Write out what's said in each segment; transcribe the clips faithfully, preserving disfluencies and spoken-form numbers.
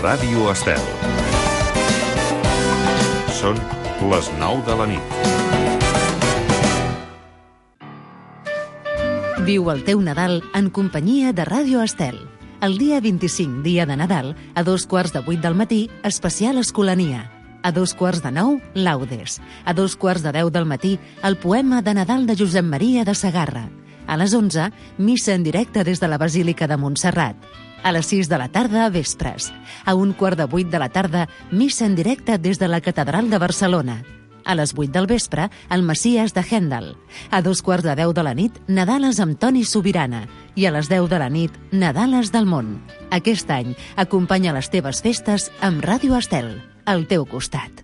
Ràdio Estel. Són les nou de la nit. Viu el teu Nadal en companyia de Ràdio Estel. El dia vint-i-cinc, dia de Nadal, a dos quarts de vuit del matí, especial Escolania. A dos quarts de nou, Laudes. A dos quarts de deu del matí, el poema de Nadal de Josep Maria de Segarra. A les onze, missa en directe des de la Basílica de Montserrat. A les sis de la tarda, vespres. A un quart de vuit de la tarda, missa en directe des de la Catedral de Barcelona. A les vuit del vespre, el Messies de Händel. A dos quarts de deu de la nit, Nadales amb Toni Sobirana. I a les deu de la nit, Nadales del món. Aquest any, acompanya les teves festes amb Ràdio Estel, al teu costat.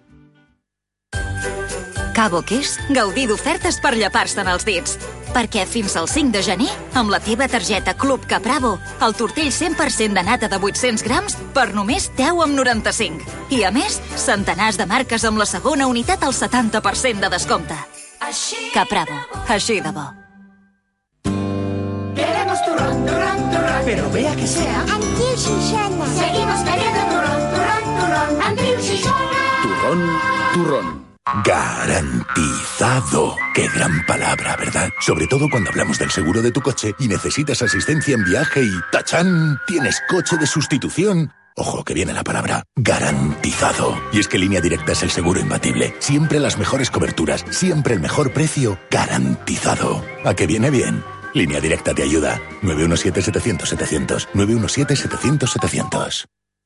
Cabo Qués, gaudir d'ofertes per llepar-se'n els dits. Perquè fins al cinc de gener, amb la teva targeta Club Capravo, el tortell cent per cent de nata de vuit-cents grams per només deu coma noranta-cinc. I a més, centenars de marques amb la segona unitat al setanta per cent de descompte. Capravo, així de bo. Queremos turrón, turrón, turrón. Pero vea que sea Antiu Xixona. Seguimos queriendo turrón, turrón, turrón. Antiu Xixona. Turrón, turrón. Garantizado. Qué gran palabra, ¿verdad? Sobre todo cuando hablamos del seguro de tu coche y necesitas asistencia en viaje y ¡tachán! Tienes coche de sustitución. Ojo, que viene la palabra garantizado. Y es que Línea Directa es el seguro imbatible. Siempre las mejores coberturas, siempre el mejor precio, garantizado. ¿A qué viene bien? Línea Directa te ayuda. nueve uno siete, setecientos, setecientos. nueve uno siete, setecientos, setecientos.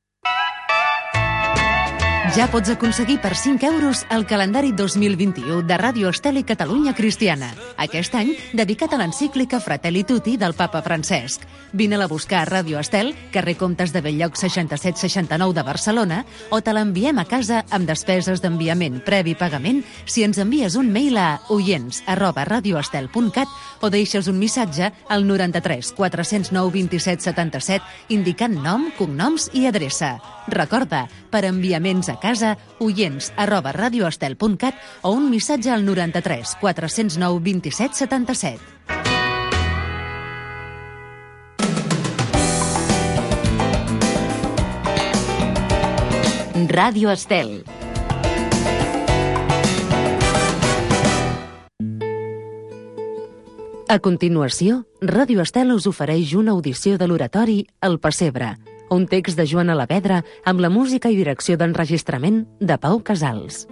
Ja pots aconseguir per cinc euros el calendari dos mil vint-i-u de Ràdio Estel i Catalunya Cristiana. Aquest any, dedicat a l'encíclica Fratelli Tutti del papa Francesc. Vine-la a buscar a Ràdio Estel, carrer Comtes de Belllloc seixanta-set seixanta-nou de Barcelona, o te l'enviem a casa amb despeses d'enviament previ pagament si ens envies un mail a oients arroba radioestel punt cat o deixes un missatge al noranta-tres quatre-cents nou vint-i-set setanta-set indicant nom, cognoms i adreça. Recorda, per enviaments a casa, oients arroba radioestel punt cat o un missatge al noranta-tres quatre-cents nou vint-i-set setanta-set. Ràdio Estel. A continuació, Ràdio Estel us ofereix una audició de l'oratori El Pessebre, un text de Joan Alavedra amb la música i direcció d'enregistrament de Pau Casals.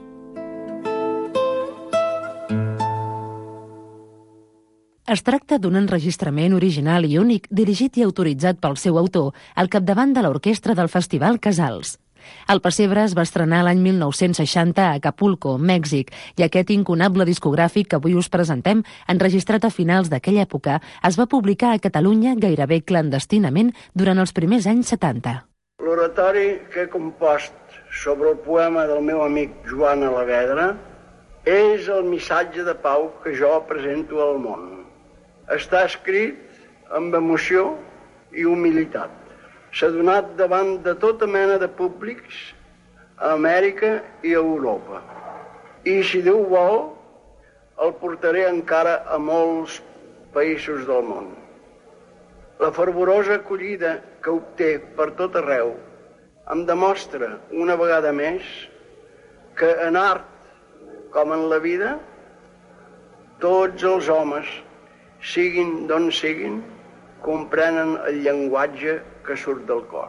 Es tracta d'un enregistrament original i únic dirigit i autoritzat pel seu autor al capdavant de l'orquestra del Festival Casals. El Pessebre es va estrenar l'any mil nou-cents seixanta a Acapulco, Mèxic, i aquest incunable discogràfic que avui us presentem, enregistrat a finals d'aquella època, es va publicar a Catalunya gairebé clandestinament durant els primers anys setanta. L'oratori que he compost sobre el poema del meu amic Joan Alavedra és el missatge de pau que jo presento al món. Està escrit amb emoció i humilitat. S'ha donat davant de tota mena de públics a Amèrica i a Europa. I, si Déu vol, el portaré encara a molts països del món. La fervorosa acollida que obté per tot arreu em demostra una vegada més que en art, com en la vida, tots els homes, siguin d'on siguin, comprenen el llenguatge que surt del cor.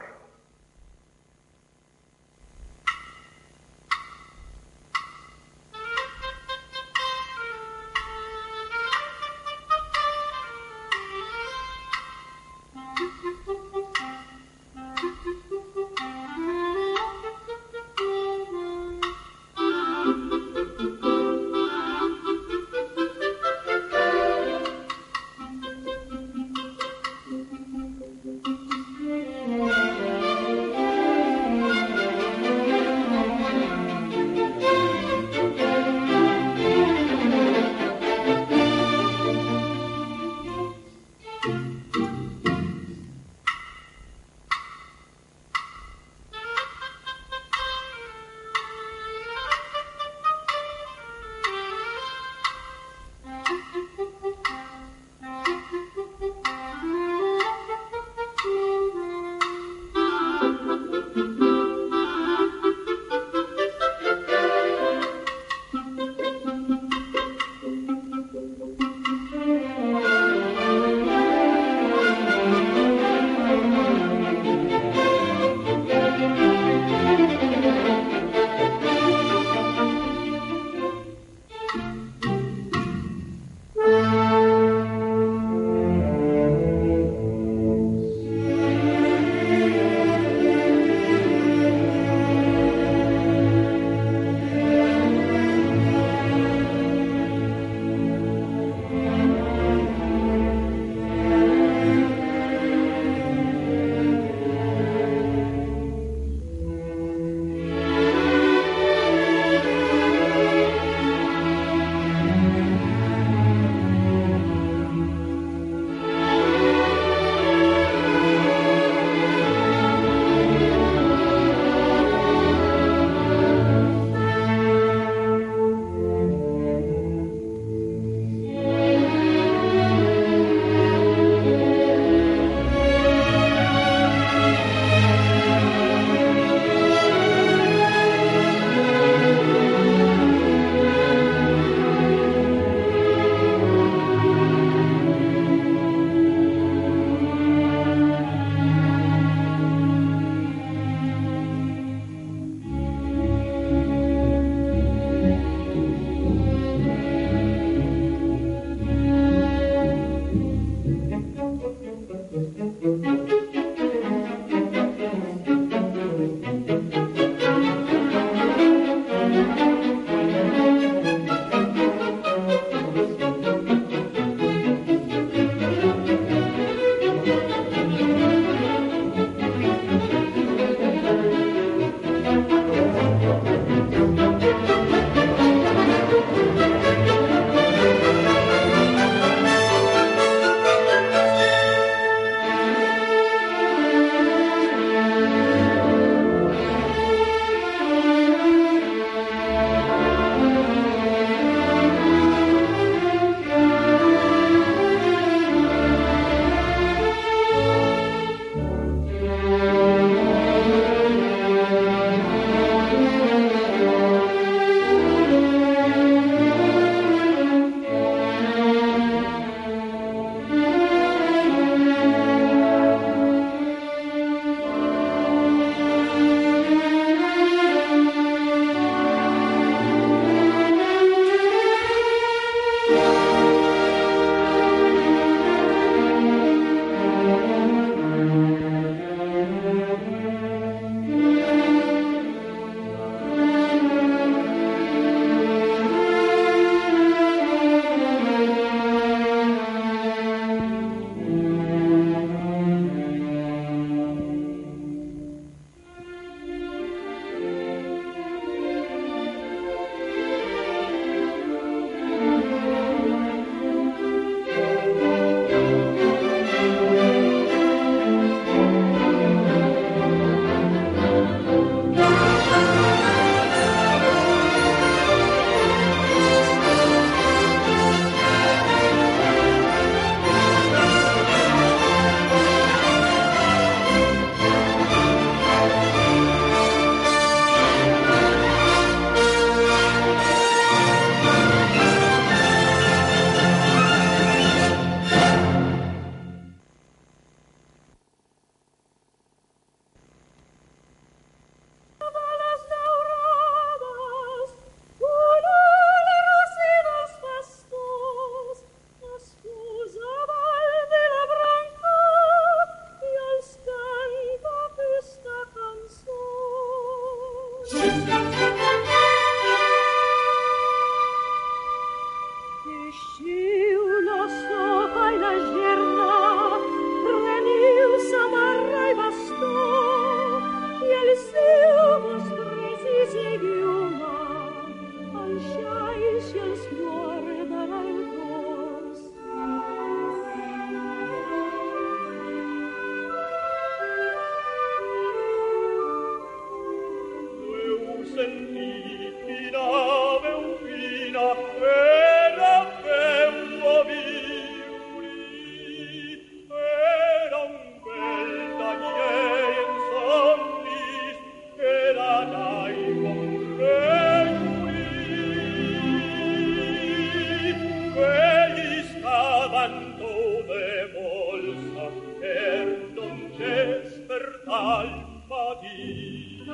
canto de bolsa per non despertar patir.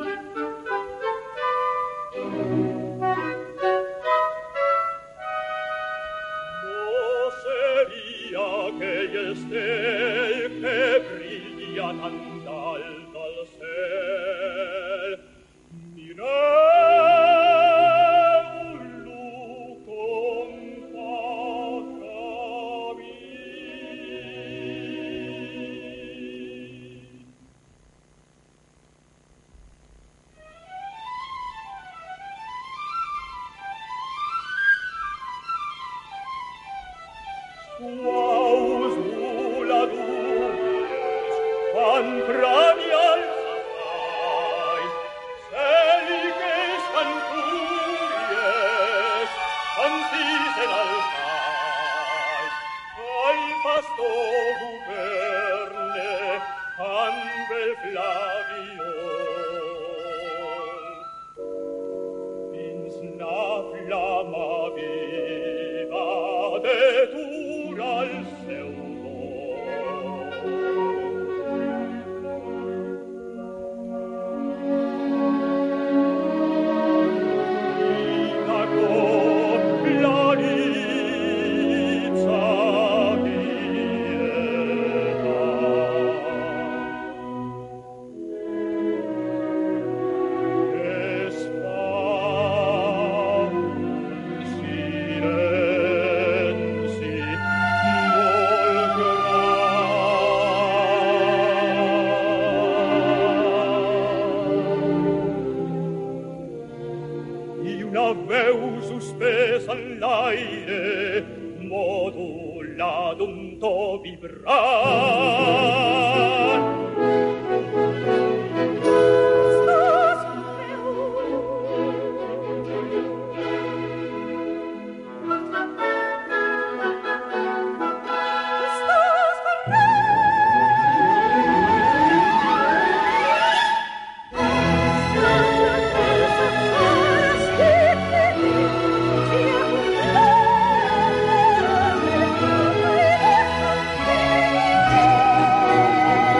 No sería aquell estel que brilla tan alt al cel. Mireu-lo com fa camí. Suaus voladures fan prani als assais, celiques canturies ansisen als ais, al pastor governe amb el flaviol. Dins la flama viva detura el seu suspesa en l'aire modula d'un to vibrant. Thank you.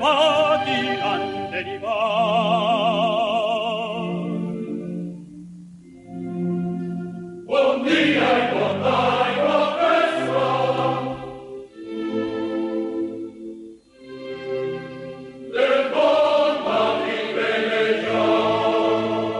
patiran derivar. Buon dia e buon dai, professor. Del buon mari veleggiar.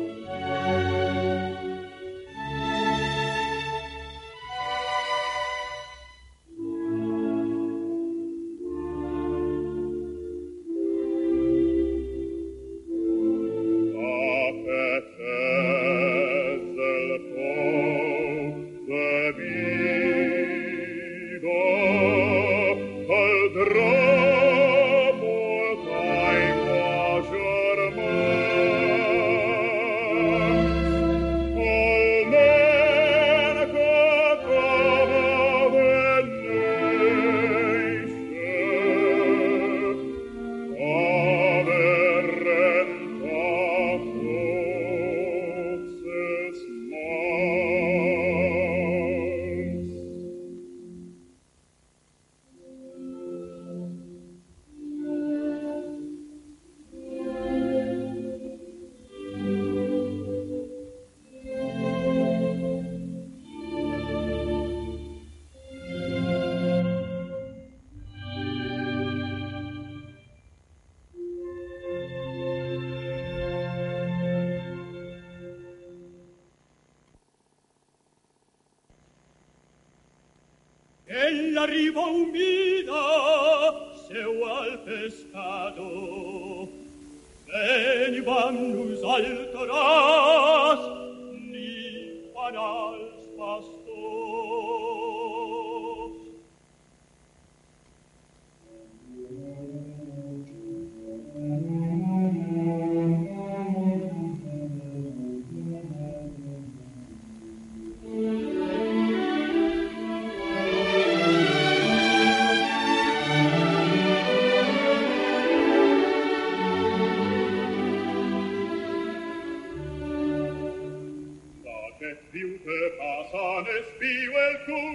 L'arrivo umida seu al pescado venivan nos alteras li fan als pastors. Viu que pasan espiu el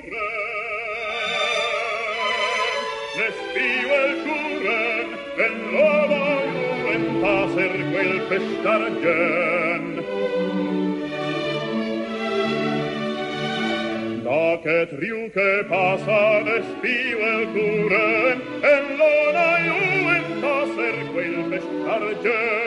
current, espiu el current, en l'ova lluenta cerco el peix d'argent. D'aquest riu que pasan espiu el current, en l'ova lluenta cerco el peix d'argent.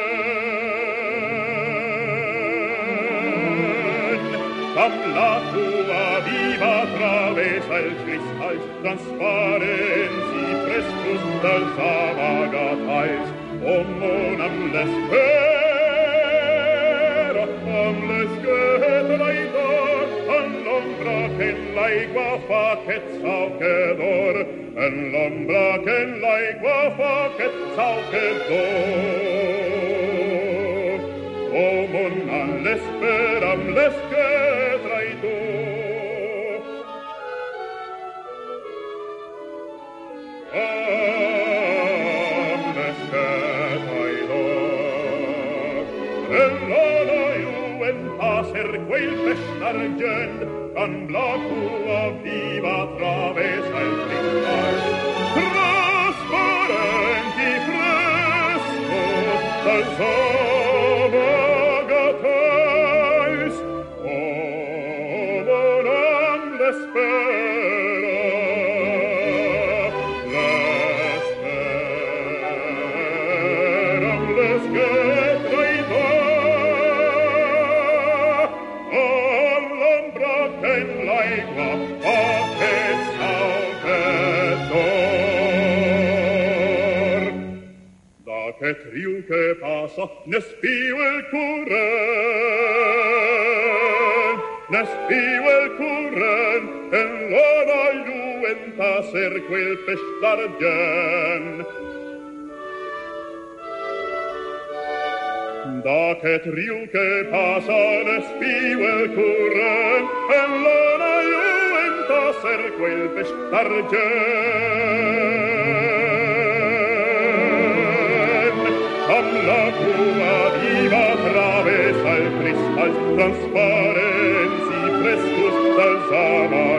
Amb la cua viva travessa els cristalls transparents i frescos dels amagatalls. O món amb l'espera, amb l'esquet traïdor, en l'ombra que en l'aigua fa aquest sau que d'or, en l'ombra que en l'aigua fa aquest sau que d'or. O món amb l'espera, amb l'esquet traïdor, amb l'esquet traïdor. En l'ona lluenta cerco il peix d'argent, amb la cua viva travessa el cristall, trasparent i frescos dels amagatalls. O món amb l'espera, l'espera amb l'esquet traïdor, a l'ombra que en l'aigua fa aquest sau que d'or. D'aquest riu que passa n'espiu el current, n'espiu el current, en l'ona lluenta cerco el peix d'argent. D'aquest riu que passa n'espiu el current, en l'ona lluenta cerco el peix d'argent. Amb la cua viva travessa el cristall transparents i frescos dels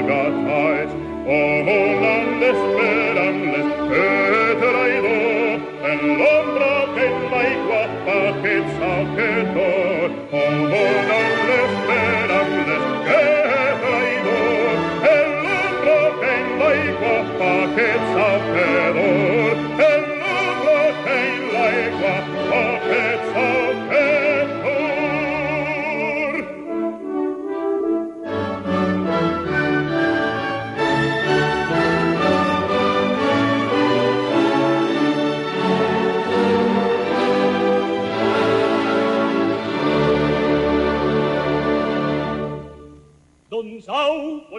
amagatalls. O món amb l'espera, amb l'esquet traïdor,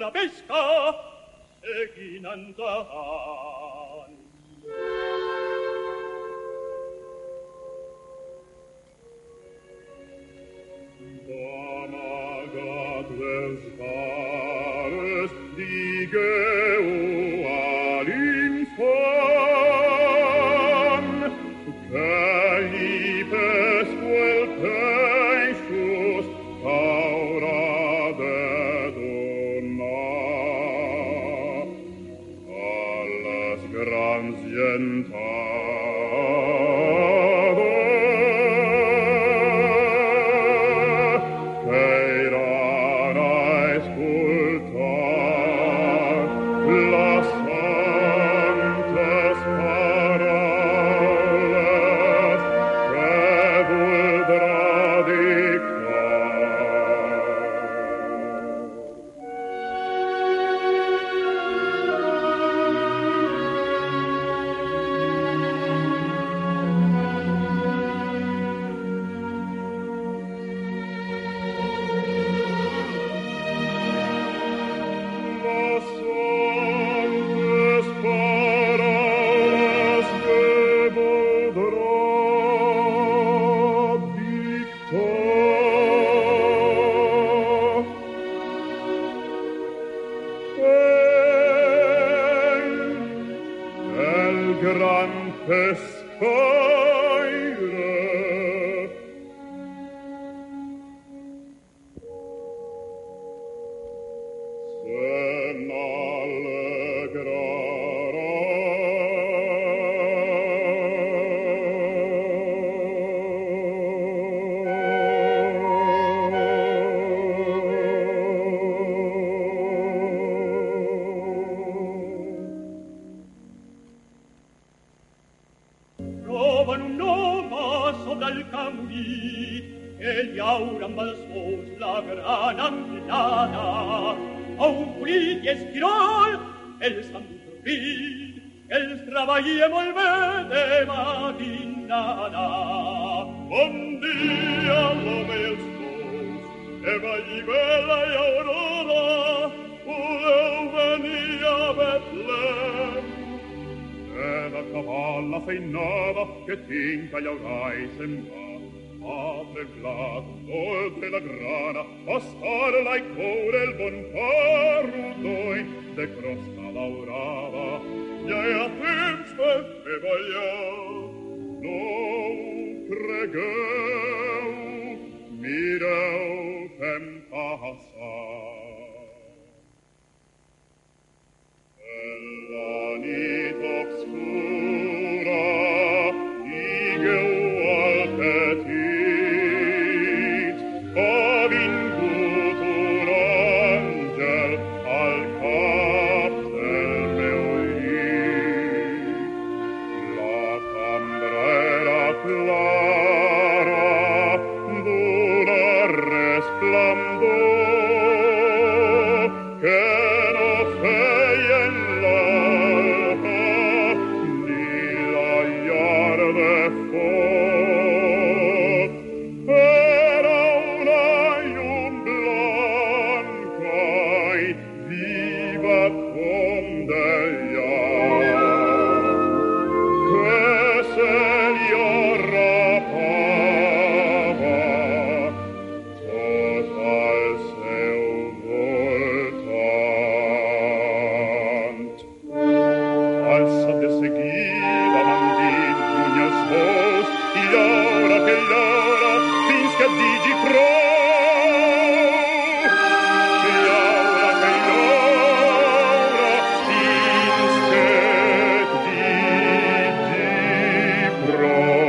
la pesca e chinantan. D'amagat dels pares digueu a l'infant que li pesco el peixos haurà de donar a les grans gentades que iran a escoltar les santes paraules que voldrà dictar. Les santes paraules que voldrà dictar. El gran pescaire se n'alegrarà. Troben un home sobre el camí que llaura amb els bous la gran empinada. A un polit i esquirol els han dut dormit, els treballem molt bé de matinada. Bon dia, l'home i els bous, Eva, Llibela i Aurora, voleu venir a Betlem? He d'acabar la feinada que tinc a llaurar i sembrar. A treblar oltre la grana, pastar-la i coure el bon parrutoi de crosta daurada. Ja hi ha temps per fer ballar, no ho cregueu, mireu, fem passar. En la nit obscura digueu al petit ha vingut un àngel al cap del meu llit. La cambra era clara d'un resplendor que no feien l'alba ni la llar de foc. Era una llum blanca i viva com d'ellar que se li arrapava tot al seu voltant. Alça't de seguida, m'han dit, lluny els bous, i llaura que llaura fins que et digui prou. Llaura que llaura fins que et digui prou.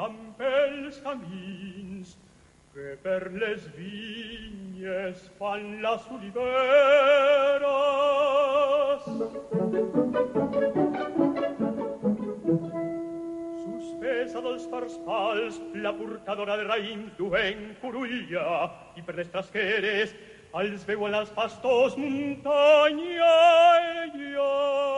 tan bels camins que per les vignes fan las oliveras. Suspesa dels farspals, la portadora de raïm duent curulla i per les trasqueres els veuen els pastors muntanya ella.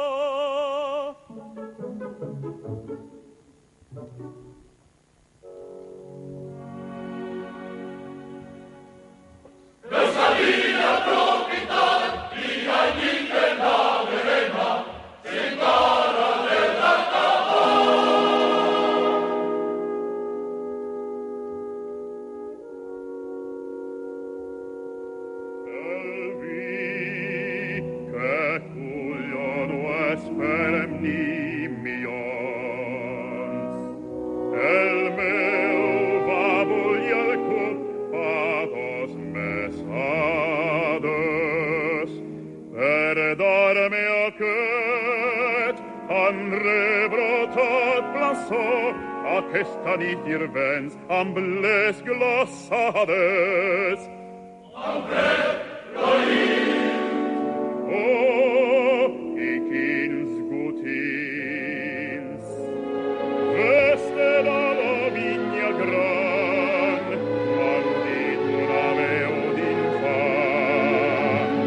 Aquesta nit dirvents amb les glaçades. Amb fred, raïm! Oh, i quins gotins! Veste de la vinya gran, m'han dit una veu d'infant.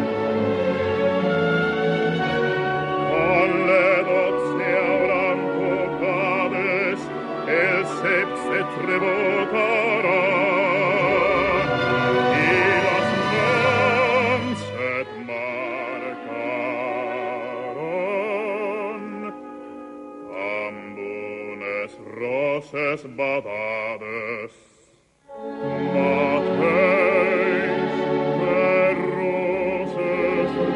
Quan le dotze hauran tocades, el sep se trebotarà i les mans et marcaran amb unes roses badades. Mateix per roses de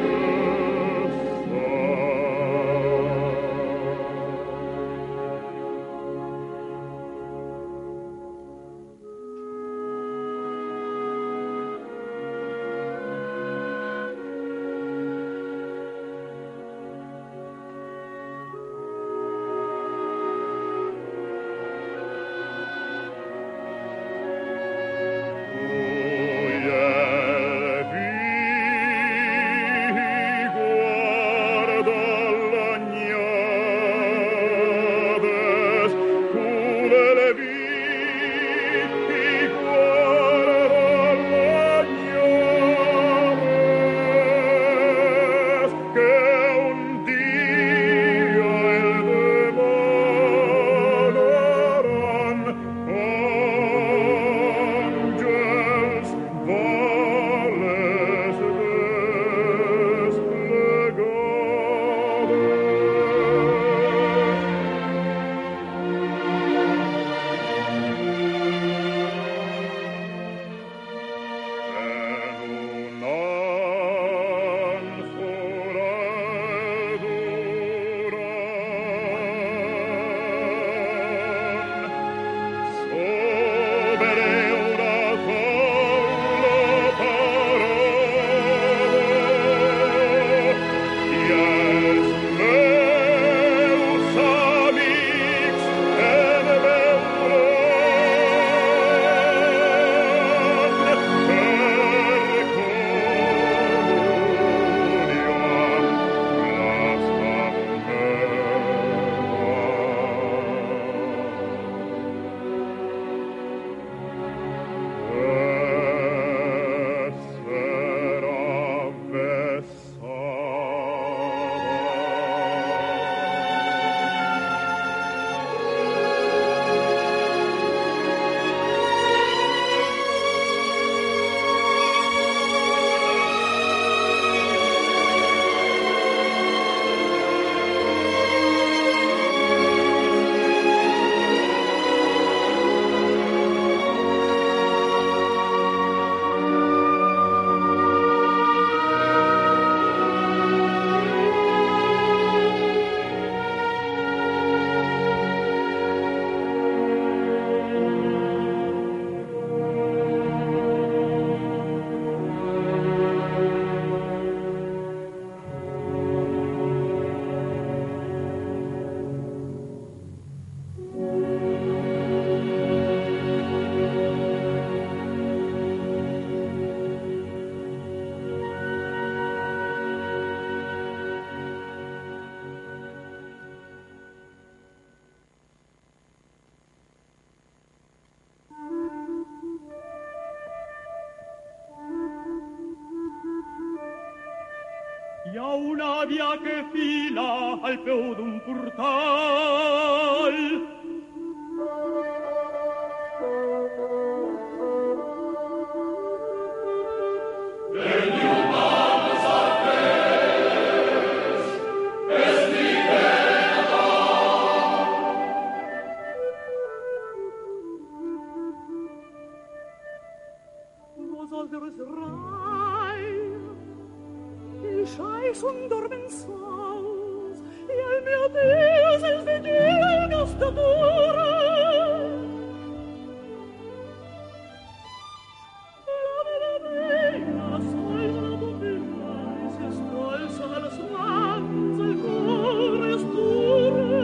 Hi ha una via che fila al peu d'un portal. Vosaltres rein, els xais són dormen sols, i el meu Déu els de lleugues d'atura. La meva veina sols la pupilla i s'escolça de les mans, el cor es dura.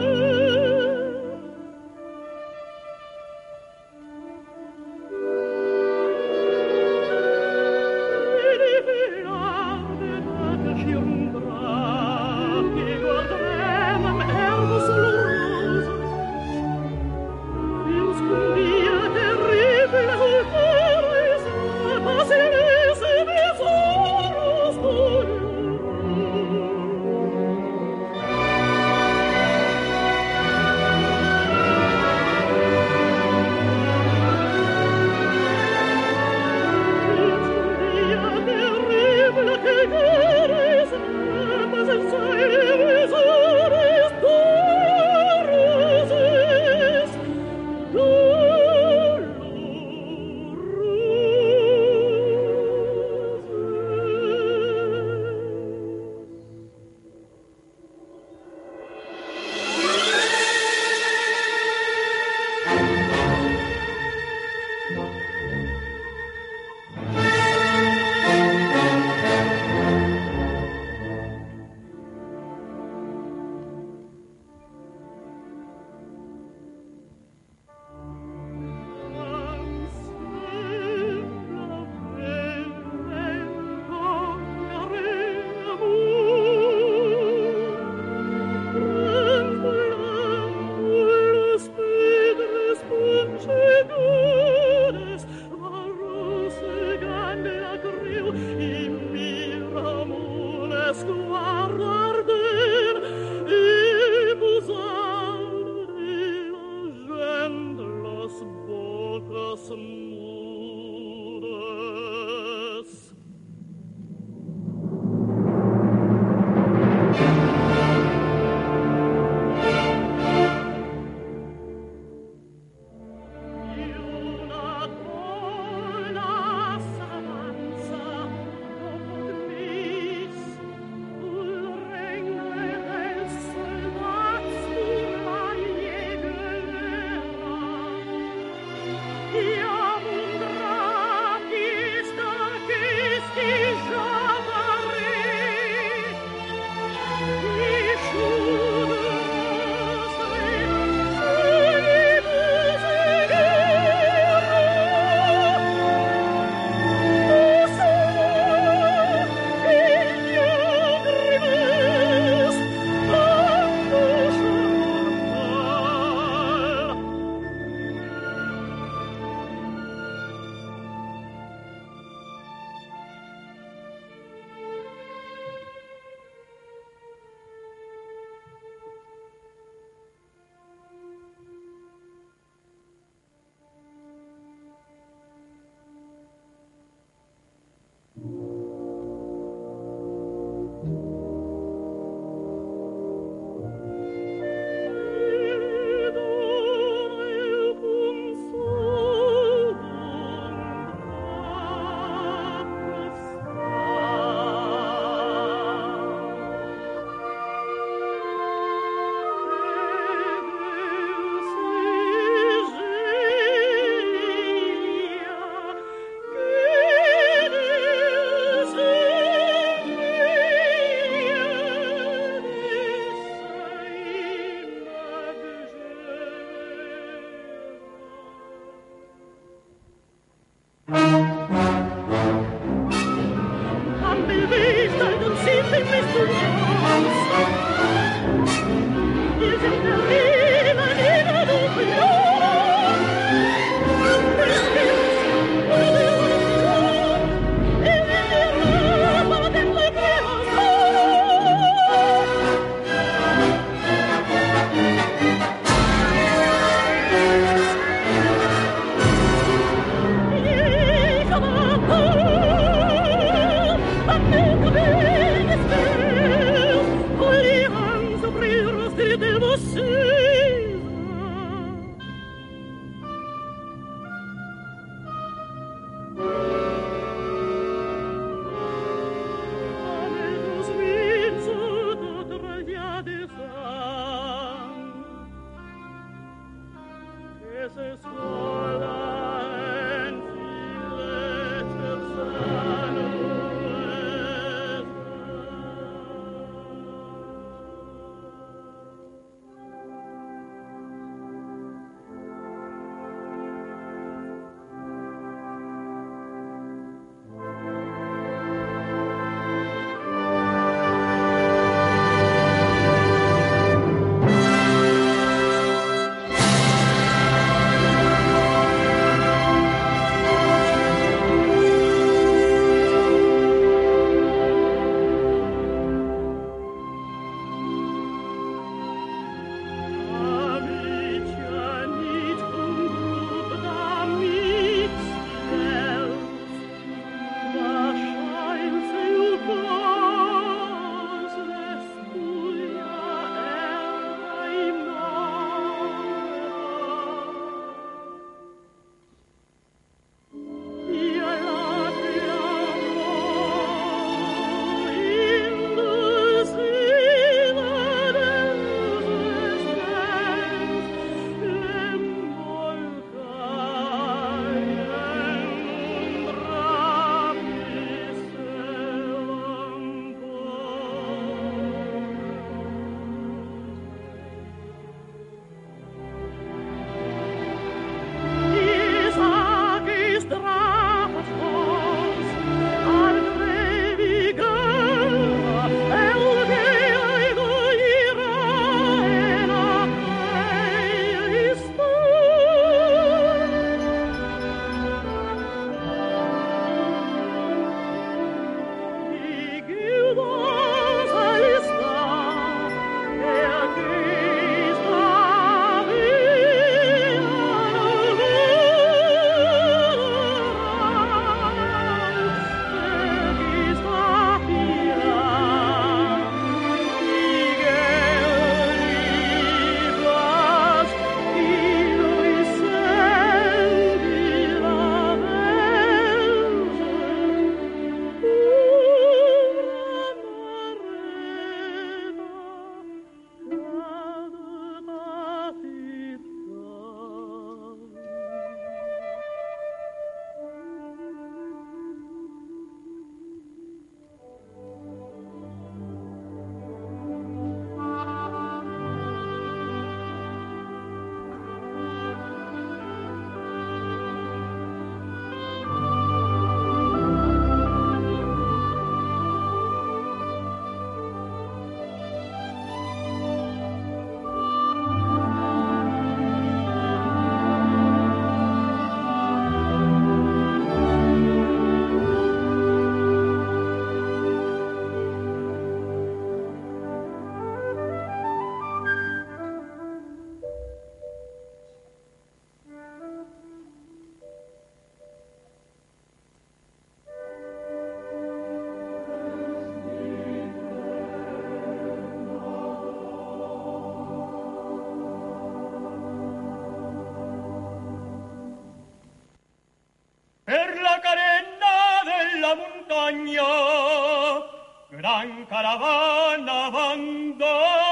gran caravana andaban,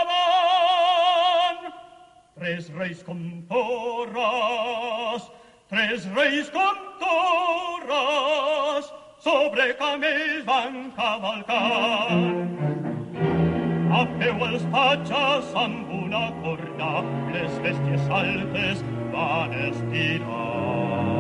tres reis con torres, tres reis con torres, sobre camells van cavalcar. A peu els patges amb una corda, les bèsties altes van estirar.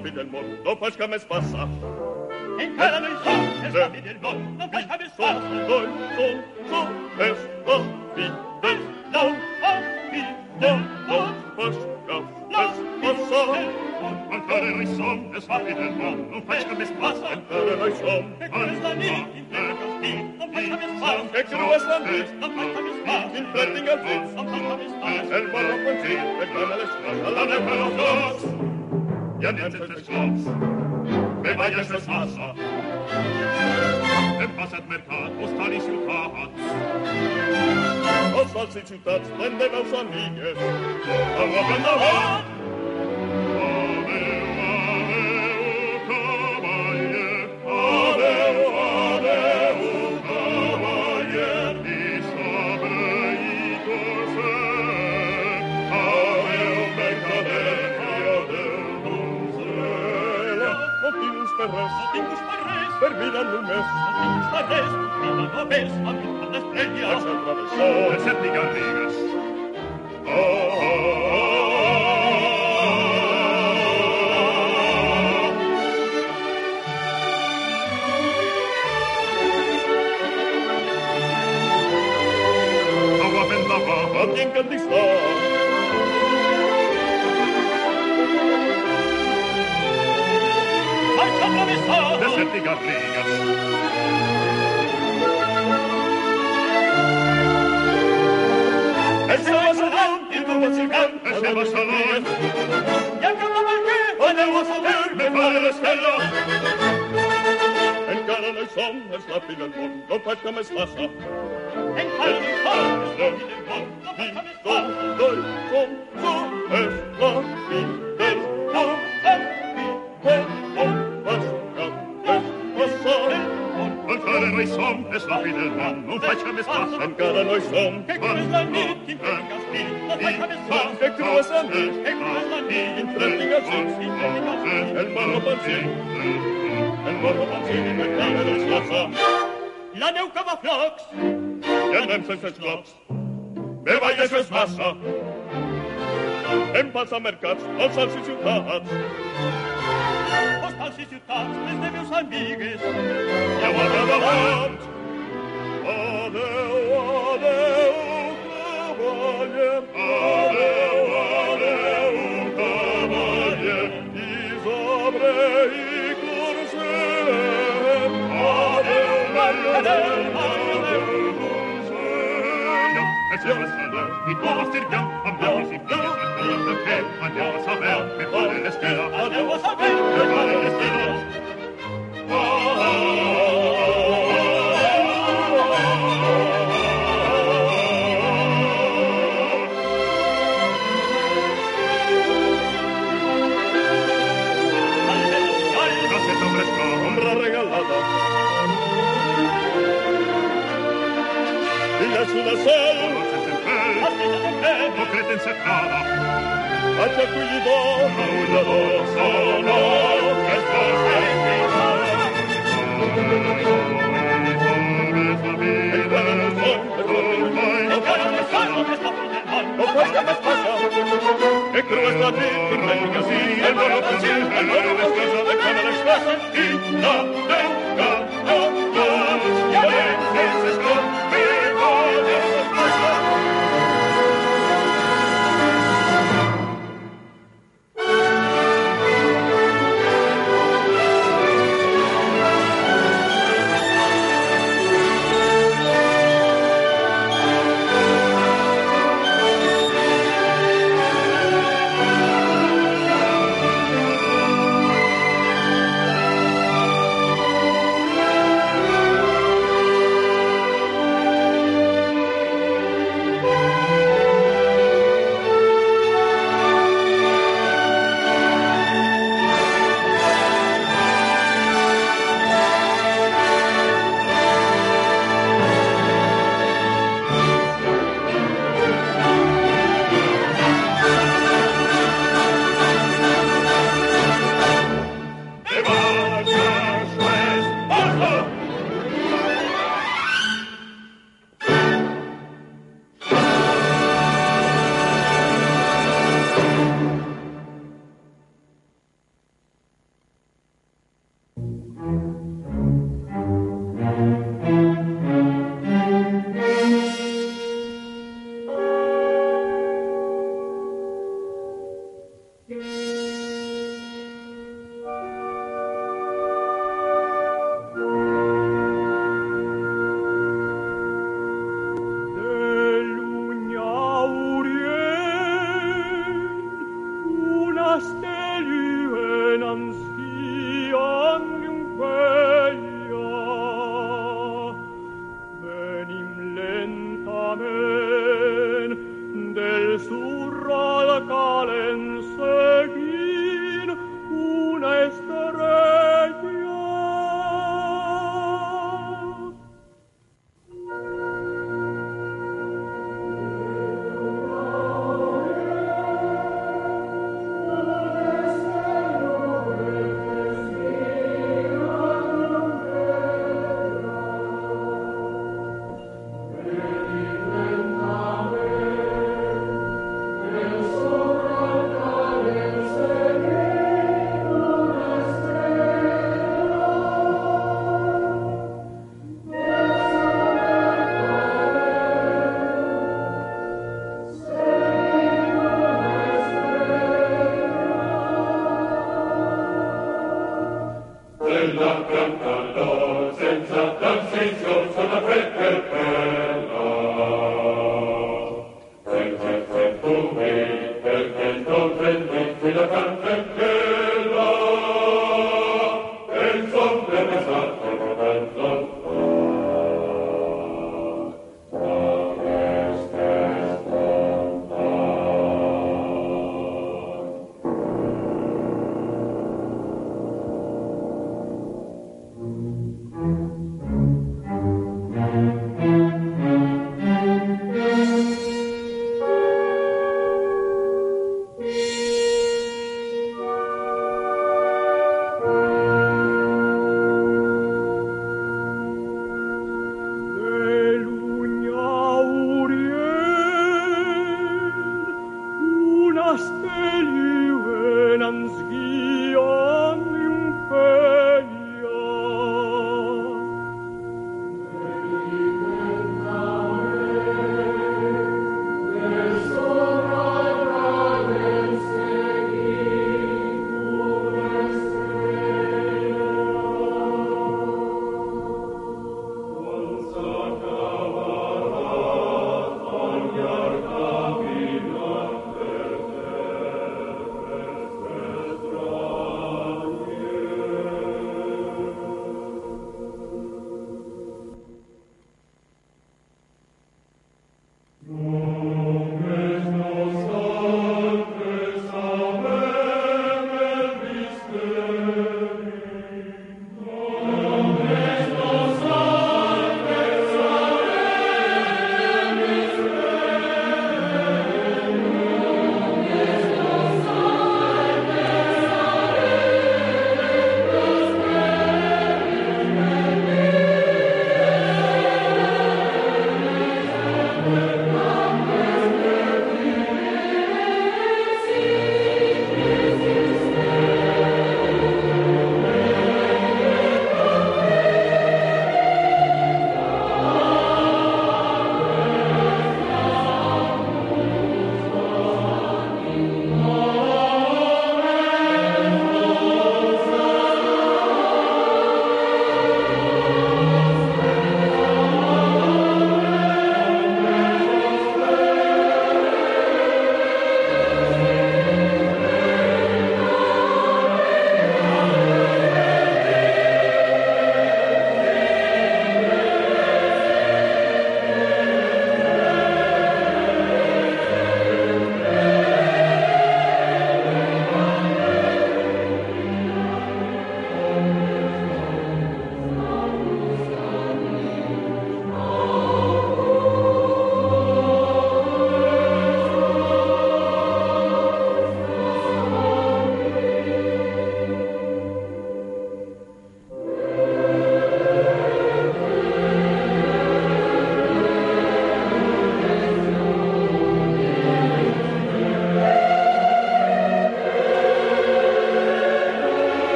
fi del món, no faig cap més passa. Encara no hi som, és la fi del món, no faig cap més passa. Som, som, som, és la fi del món, La fi del món, faig cap la més fi passa. del món. Encara no hi som, és la fi del món, no faig cap més passa. Encara no hi som, Que crua és la nit, infern els dits, no faig cap més passa. que crua és la nit, No faig cap més passa. infern tinc els dits, No faig cap més passa. el món no consigue, reclama l'esclat, a la neu que no flots. I anem sense esclops, me vayas més massa. Hem passat mercat, hostal i ciutats. Hostals i ciutats, plens de meus amigues. Agua endavant! Adeu, adeu, cavaller. Adeu, adeu, cavaller. I sabre i corset. Adeu, mercader, i adeu, donzella. No tinc per res, No tinc gust per res, per mirar només. no tinc gust per res, mira només a mi per l'estrella. Vaig al travessó, de set i garrigues. Oh, oh, oh. Agua ben lavada, tinc el distat. Vaig a travessar, De set i garrigues. El seu assalant, i tu vas cercant, el seu assalant. i a cap de què, Aneu a saber, me pare l'estella. Encara no hi som, és la fi del món, no faig que més passa. encara no hi som, és la fi del món, no faig cap més Som, passa. doi, som, som, és la fi del món. La fi del món, Faig que més passa. Encara no hi som, és la fi del món, no faig que més passa. Encara no hi som, que crua és la nit, infern tinc els dits, no faig cap més passa. que crua és la nit, Que crua és la nit, infern tinc els dits. infern tinc els dits. El món no pot ser, el món no pot ser, encara no hi passa. La neu que va a flocs, I anem sense esclops. Me vayas més massa. Hem pas a mercats, als sals i ciutats. hostals i ciutats, les de meus amigues. I a barra davant. Adeu, adeu, cavaller. Adeu, adeu, cavaller. I sabre i corset. Adeu, mercader, adeu, donzella. El seu assalant, i tu vas cercant, amb llavis i filles, les filles del què. Aneu a saber, me pare l'estela. Aneu a saber, Me pare l'estela. Caseta fresca, ombra regalada. I llaço de sol, no cret encercada. Vaig al collidor, raullador, sonor, que es posa en no faig que més passa. Que crua és la nit, i renc així, el món no pot ser, el món no és casa de cada l'esclassa, i la veu que no tots, i anem sense esclop, i vayas més massa.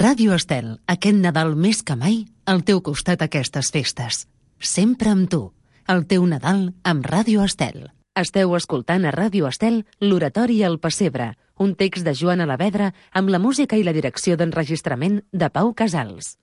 Ràdio Estel, aquest Nadal més que mai, al teu costat aquestes festes. Sempre amb tu. El teu Nadal amb Ràdio Estel. Esteu escoltant a Ràdio Estel l'Oratori al Pessebre, un text de Joan Alavedra amb la música i la direcció d'enregistrament de Pau Casals.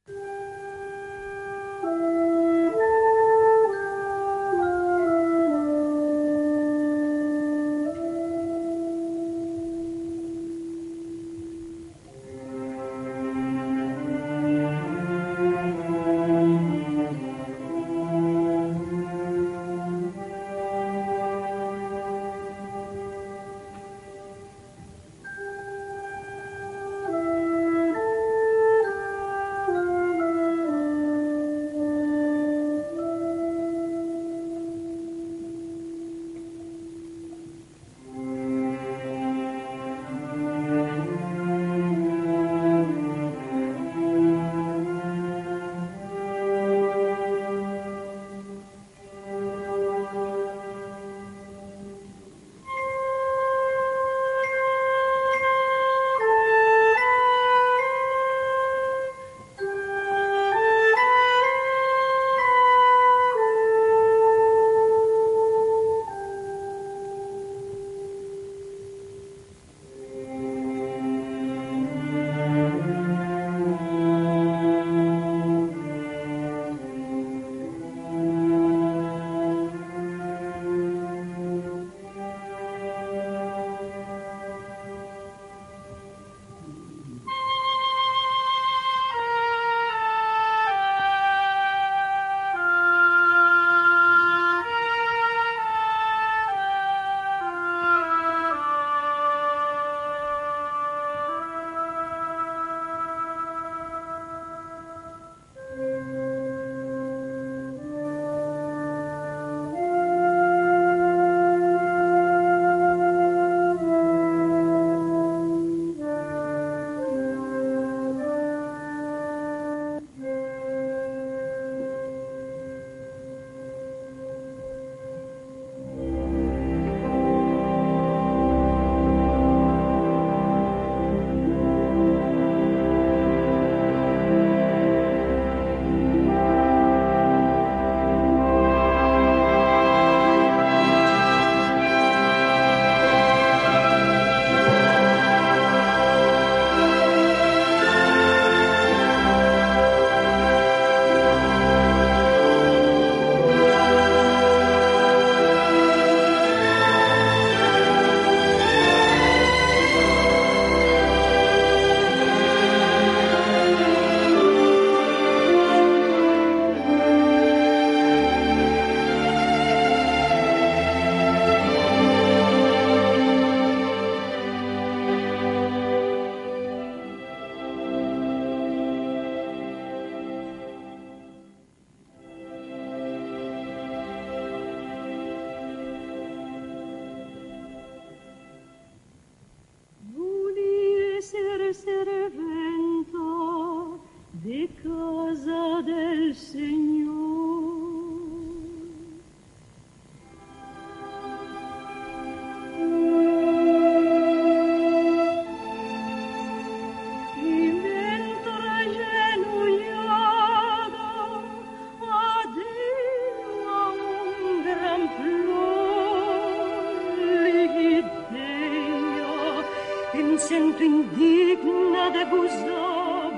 sento indigna de gustar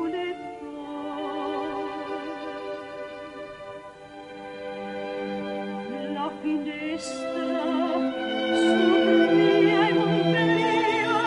la finestra subia e Montpellier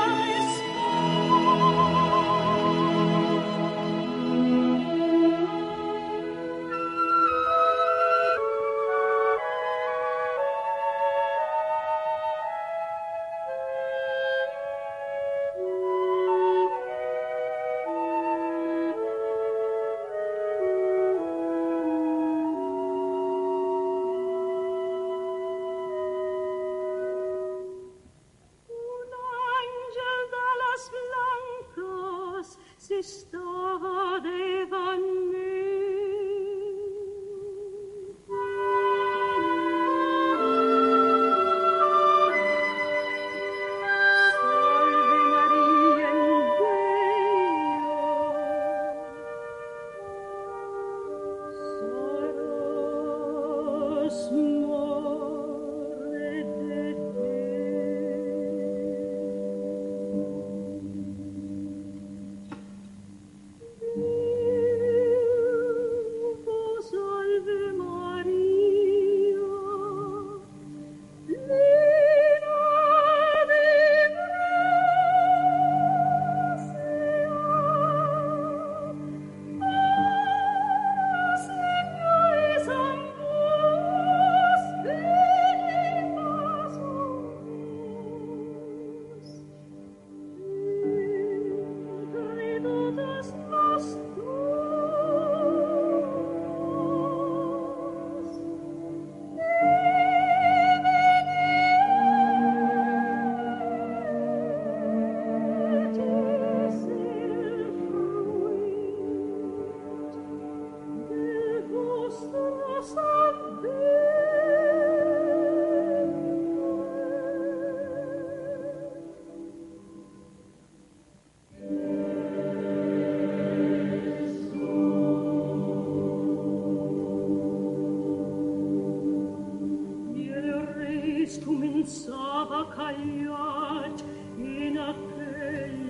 Començava callat en aquell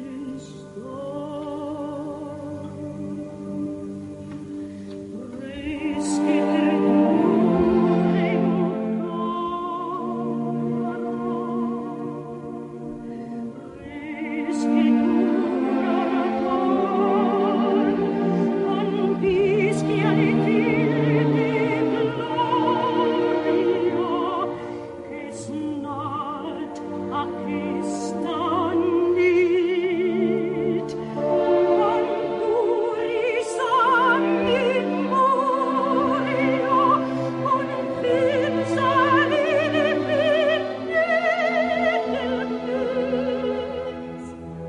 instant. Res que dure encara, res que dura tant, quan visqui a l'etil de glòria, que és nat aquesta nit. Quan duri sa memòria, quan fins a l'infinit del temps,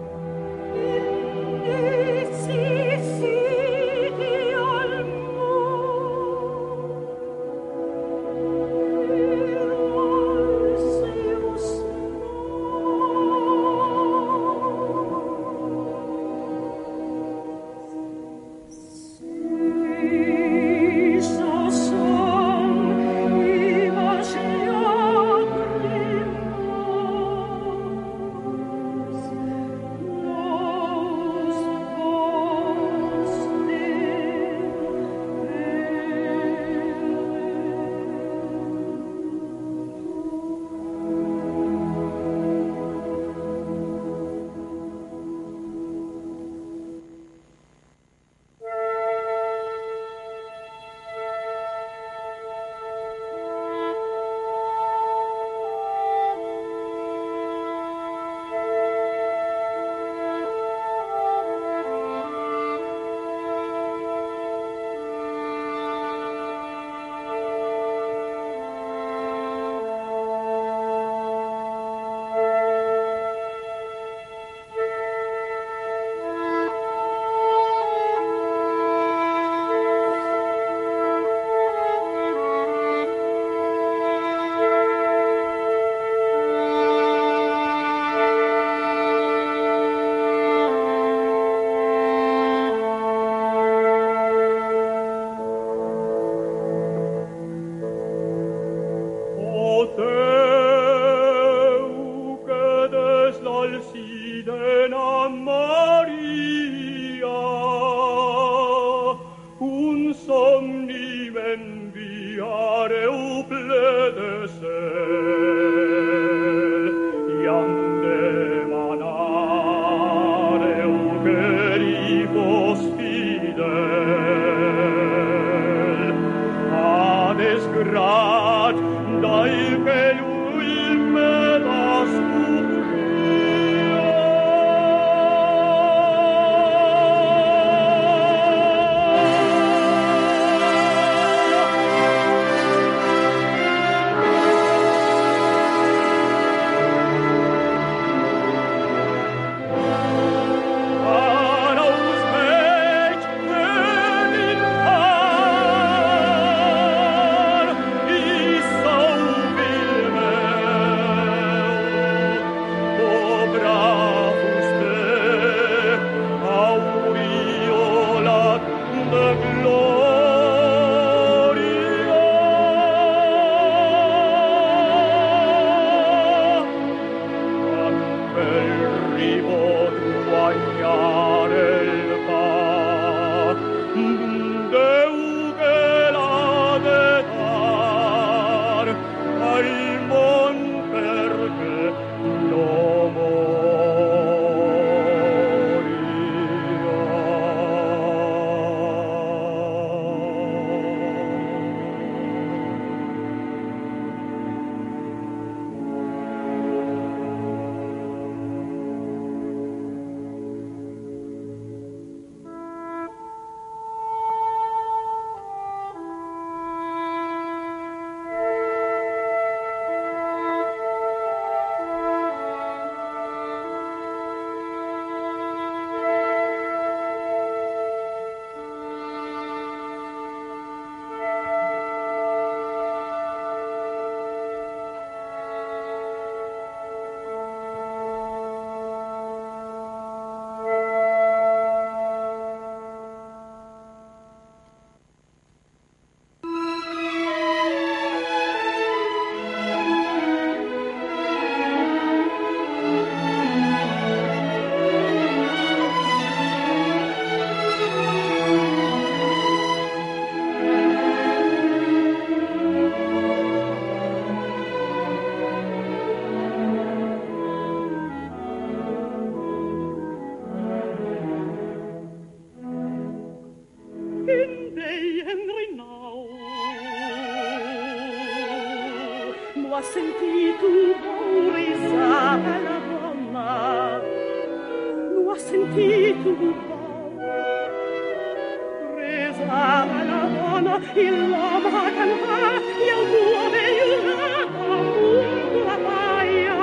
necessiti al món. Lo ha sentito risare la donna, lo ha sentito risare la donna, il l'uomo a cantare e al tuo vegliurato appunto la paia.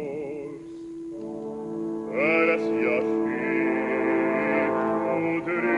Gracias,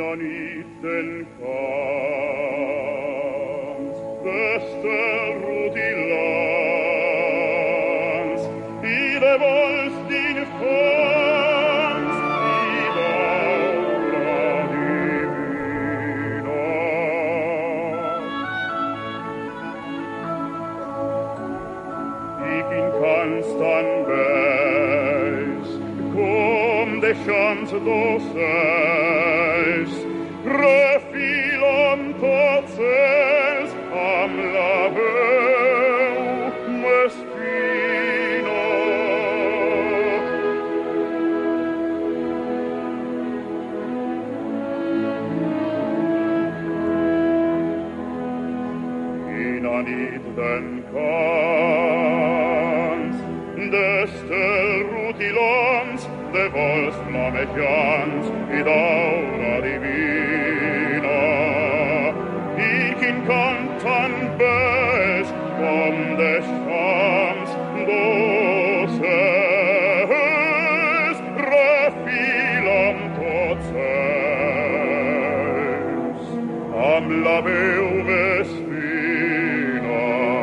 Quina nit d'encants, d'estel rutilants, i de vols d'infants, i d'aura divina. I quin cants tan bells, com de xants d'ocells, refilen tots ells amb la veu més fina. Quina nit d'encants, d'estel rutilants, de vols flamejants i d'aura divina. I quin cant tan bells com de xams d'ocells, refilen tots ells amb la veu més fina.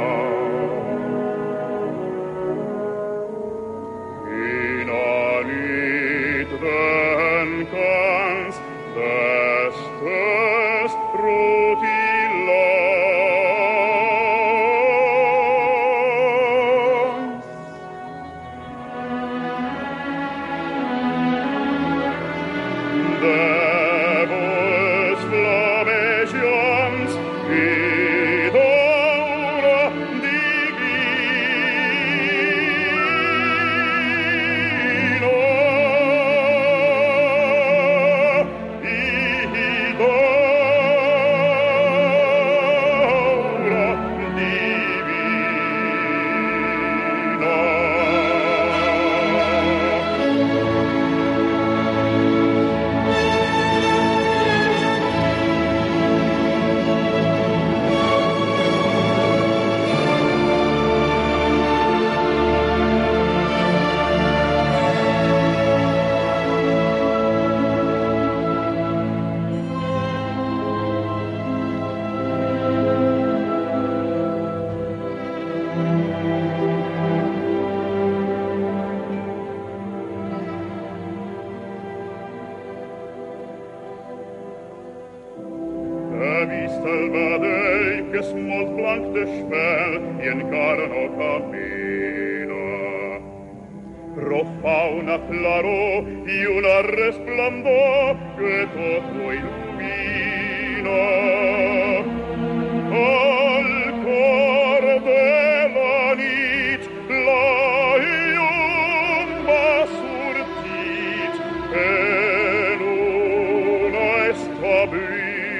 Quina nit d'encants, d'estels rutilants. De vols flamejants i d'aura divina. I d'aura divina. He vist el vedell que és molt blanc d'espel i encara no camina, però fa una claror i una resplendor que tot ho il·lumina. Al cor de la nit la llum va sortit en una establia.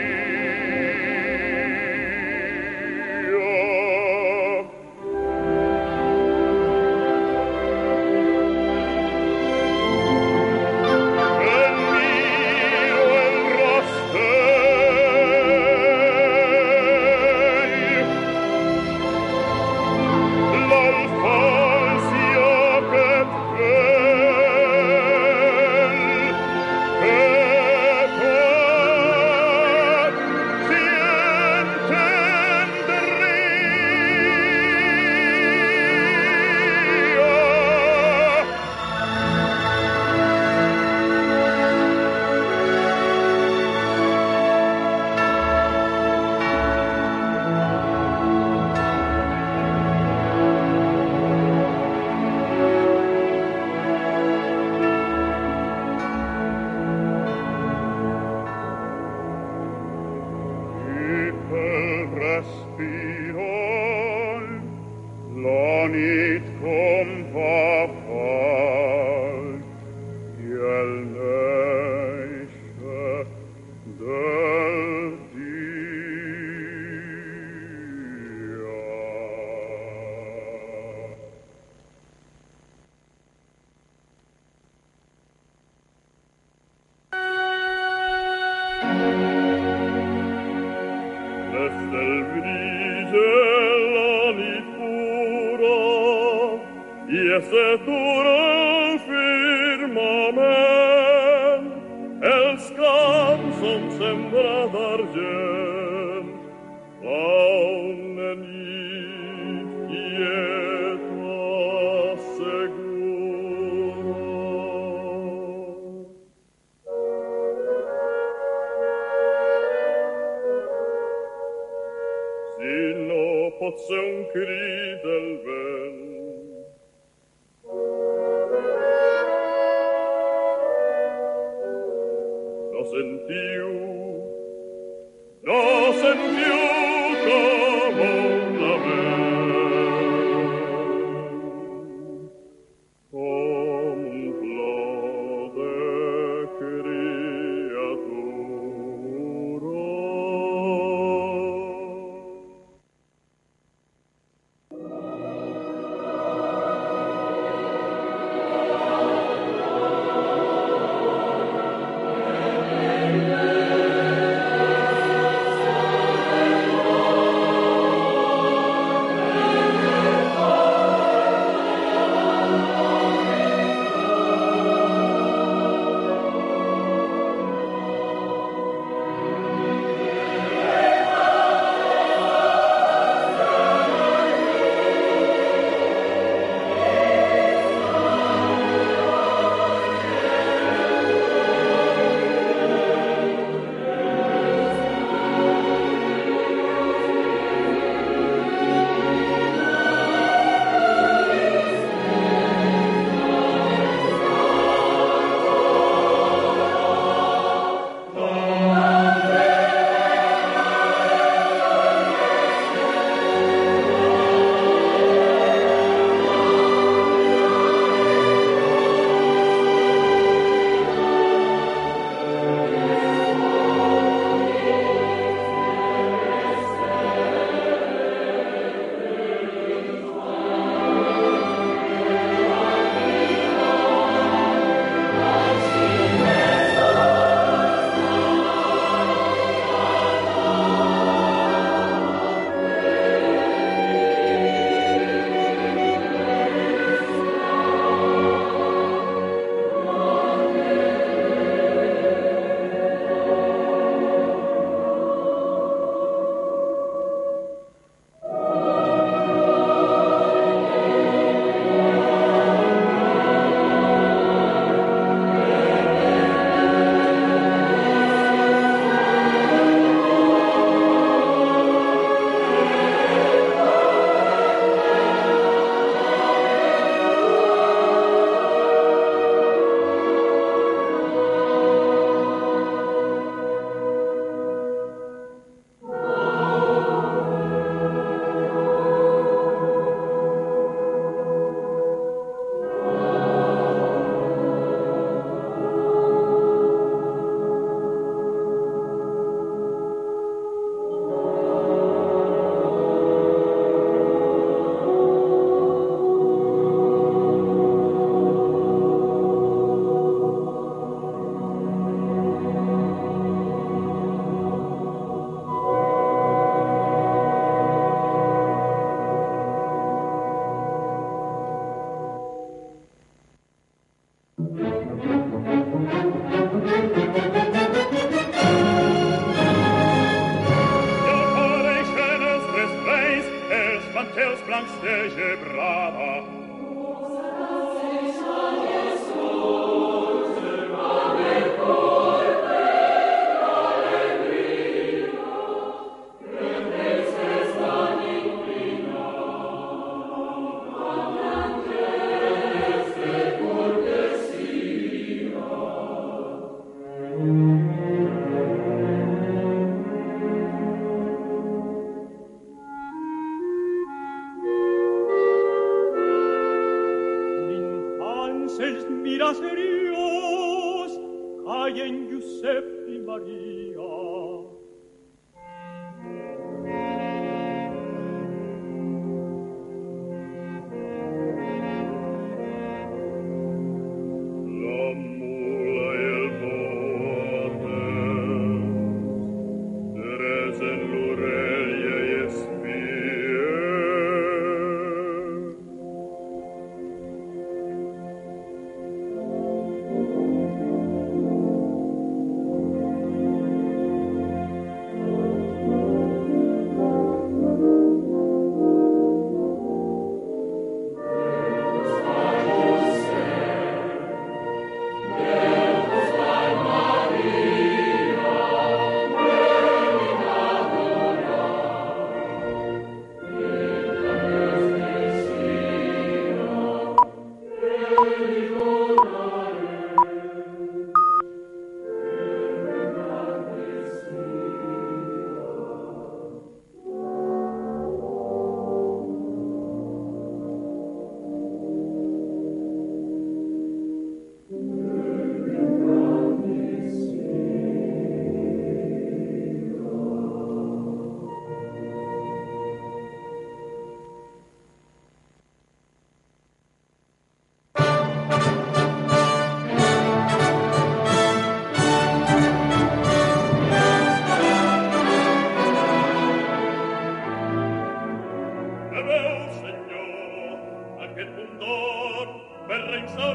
En miro el rastell, l'alfàcia aquest vel, que tot s'hi entendria. I pel respirall la nit com fa falt i el néixer del dia. Des del brise la nit pura i es detura el firmament, els camps son sembra d'argent, una nit quieta segura. Si no pot ser un crit del vent, no sentiu, no sentiu com un lament, com un plor de criatura.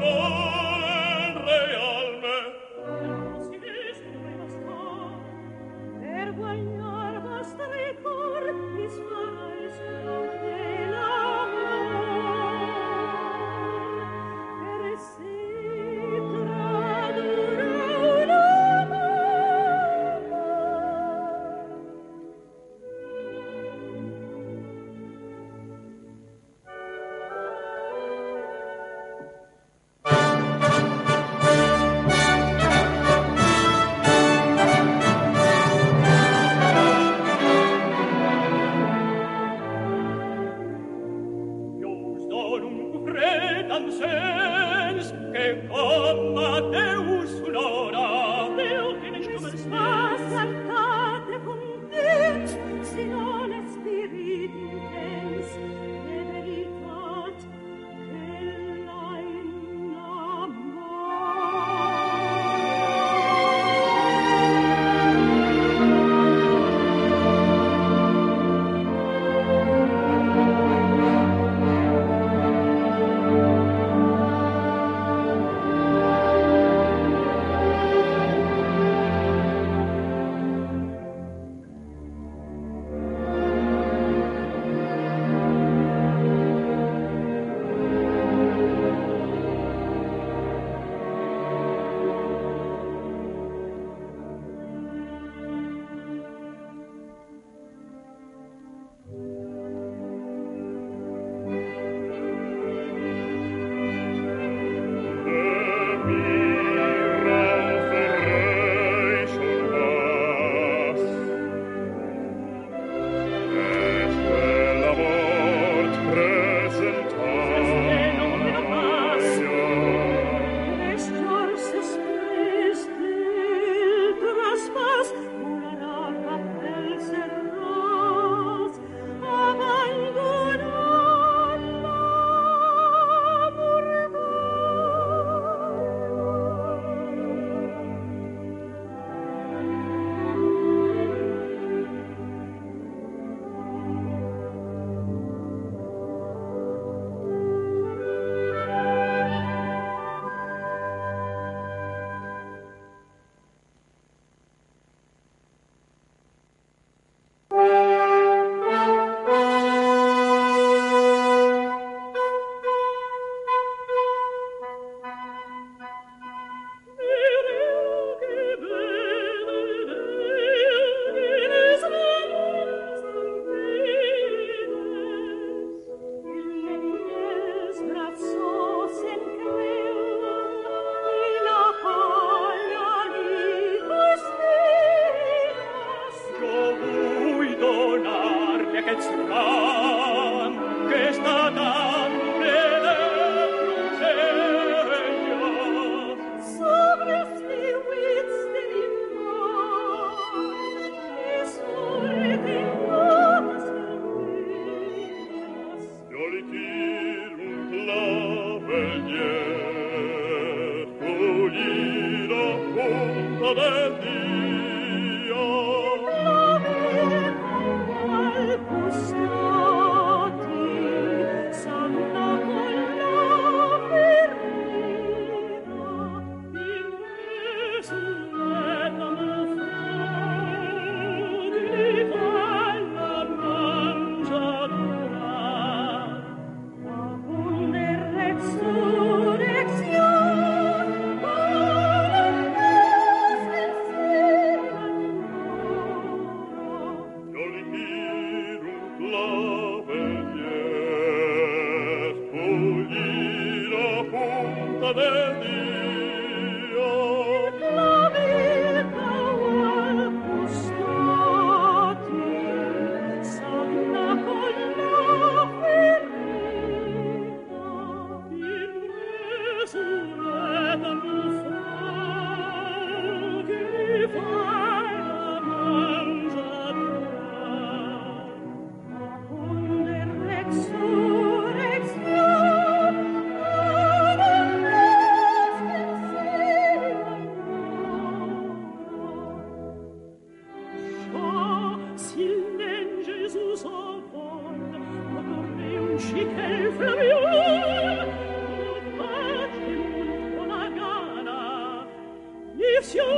Chiquel Flaviol, o pace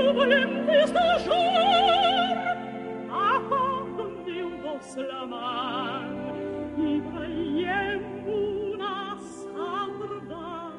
nous volem questo jour, a part Deus la man, i veiem una sardana.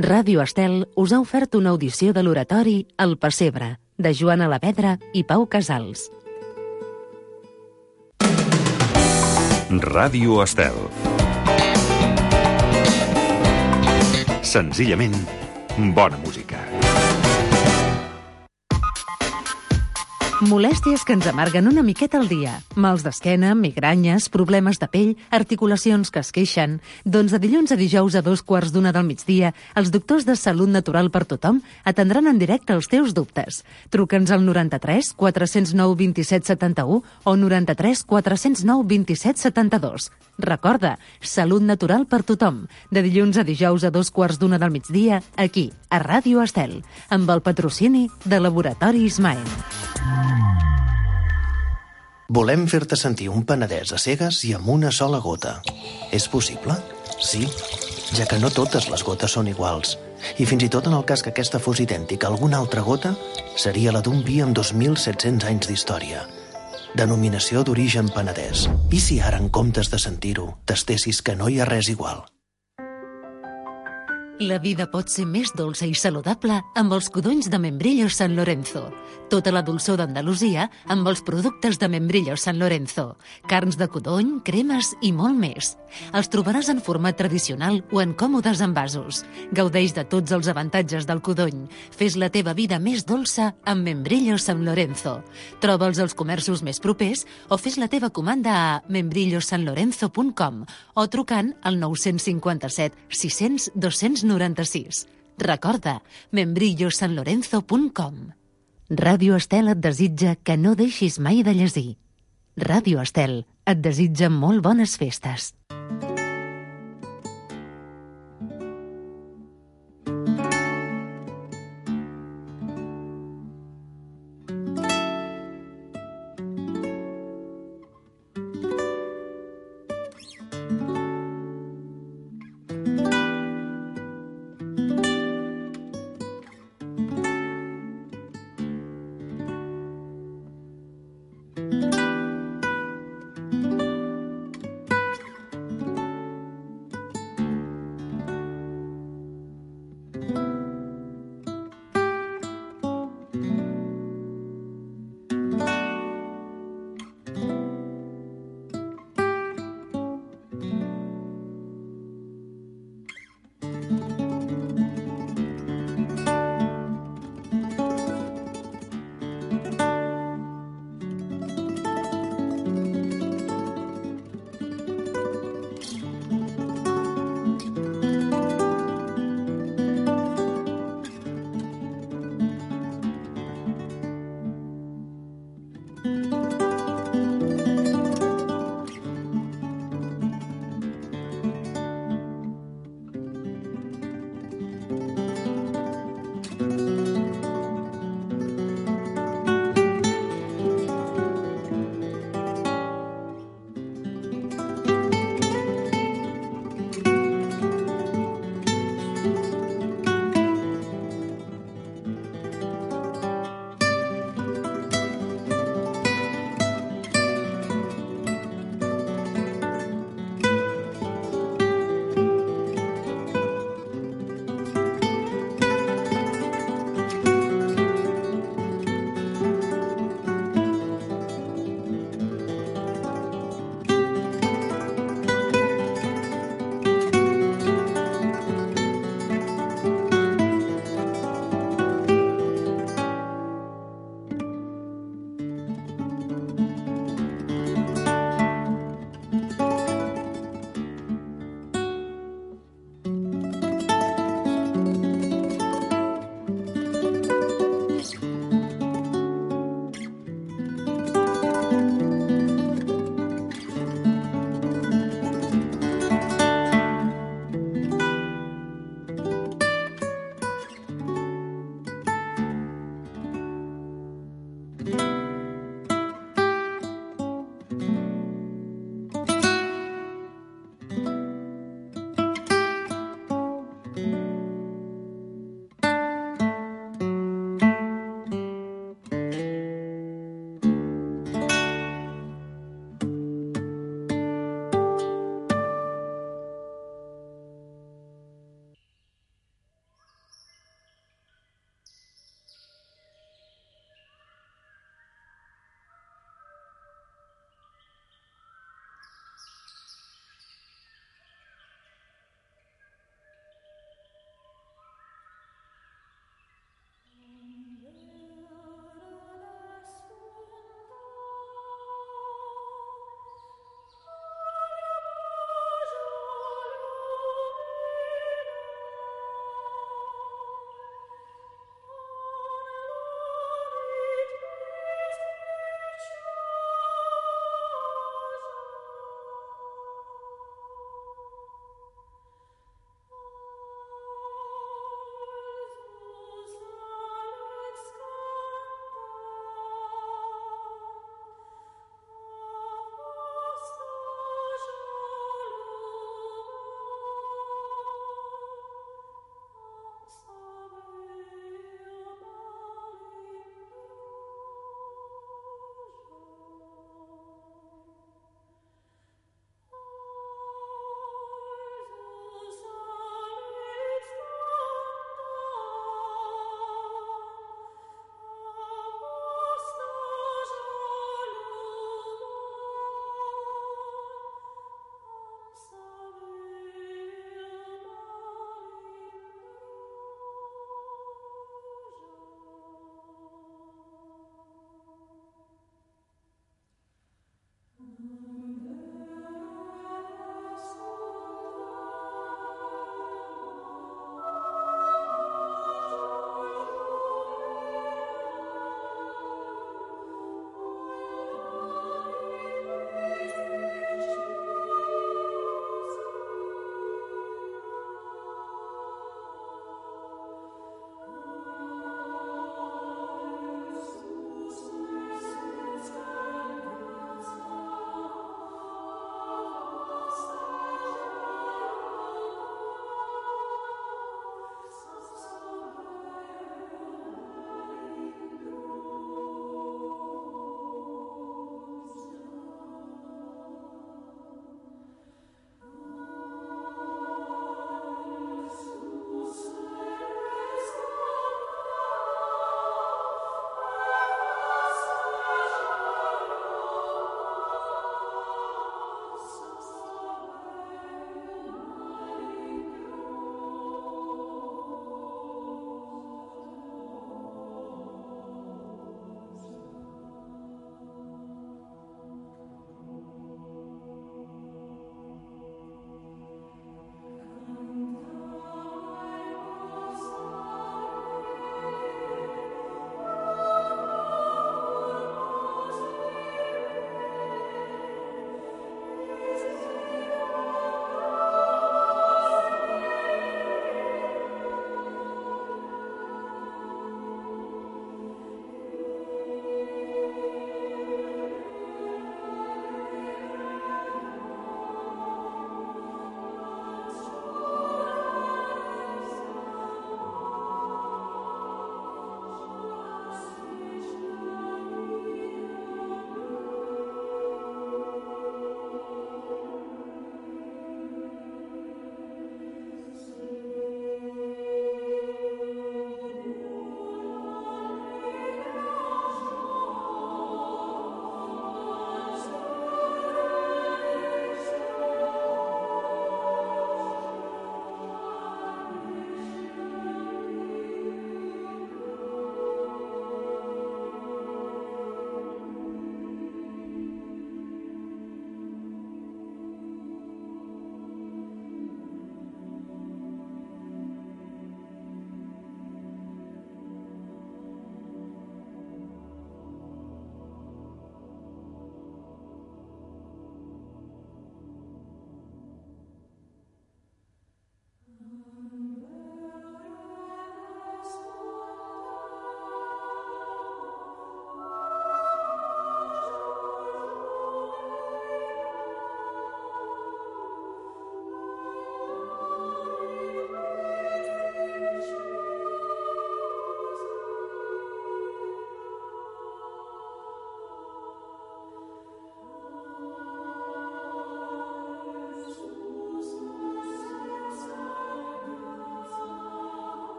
Ràdio Estel us ha ofert una audició de l'oratori El Pessebre, de Joana Lavedra i Pau Casals. Ràdio Estel. Senzillament, bona música. Molèsties que ens amarguen una miqueta al dia. Mals d'esquena, migranyes, problemes de pell, articulacions que es queixen. Doncs de dilluns a dijous a dos quarts d'una del migdia, els doctors de Salut Natural per Tothom atendran en directe els teus dubtes. Truca'ns al noranta-tres quatre zero nou vint set setanta-u o noranta-tres quatre zero nou vint set setanta-dos. Recorda, Salut Natural per Tothom, de dilluns a dijous a dos quarts d'una del migdia, aquí, a Ràdio Estel, amb el patrocini de Laboratori Ismael. Volem fer-te sentir un Penedès a cegues i amb una sola gota. És possible? Sí, ja que no totes les gotes són iguals. I fins i tot en el cas que aquesta fos idèntica a alguna altra gota, seria la d'un vi amb dos mil set-cents anys d'història. Denominació d'origen penedès. I si ara, en comptes de sentir-ho, testessis que no hi ha res igual? La vida pot ser més dolça i saludable amb els codonys de Membrillos San Lorenzo. Tota la dolçor d'Andalusia amb els productes de Membrillos San Lorenzo. Carns de codony, cremes i molt més. Els trobaràs en format tradicional o en còmodes envasos. Gaudeix de tots els avantatges del codony. Fes la teva vida més dolça amb Membrillos San Lorenzo. Troba'ls als comerços més propers o fes la teva comanda a membrillos san lorenzo punt com o trucant al nou cinquanta-set sis cents dos cents noranta-sis. Recorda, membrillos san lorenzo punt com. Ràdio Estel et desitja que no deixis mai de llegir. Ràdio Estel et desitja molt bones festes.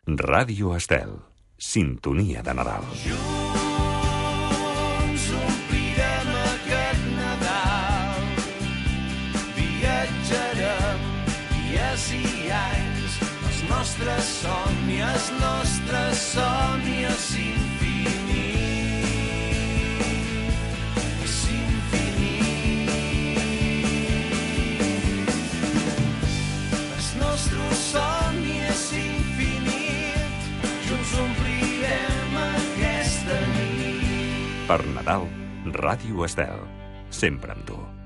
Ràdio Estel. Sintonia de Nadal. Junts omplirem aquest Nadal. Viatjarem dies i anys. Els nostres somnis, els nostres somnis infinits. És infinit. Els nostres somnis infinits. Junts omplirem aquesta nit. Per Nadal, Ràdio Estel. Sempre amb tu.